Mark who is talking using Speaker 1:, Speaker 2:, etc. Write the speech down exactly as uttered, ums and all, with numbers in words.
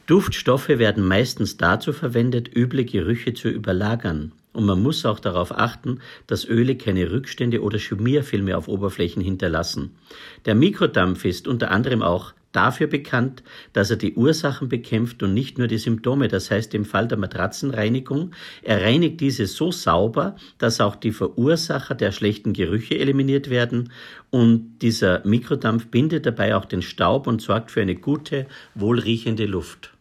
Speaker 1: Duftstoffe werden meistens dazu verwendet, üble Gerüche zu überlagern. Und man muss auch darauf achten, dass Öle keine Rückstände oder Schmierfilme auf Oberflächen hinterlassen. Der Mikrodampf ist unter anderem auch dafür bekannt, dass er die Ursachen bekämpft und nicht nur die Symptome. Das heißt, im Fall der Matratzenreinigung, er reinigt diese so sauber, dass auch die Verursacher der schlechten Gerüche eliminiert werden. Und dieser Mikrodampf bindet dabei auch den Staub und sorgt für eine gute, wohlriechende Luft.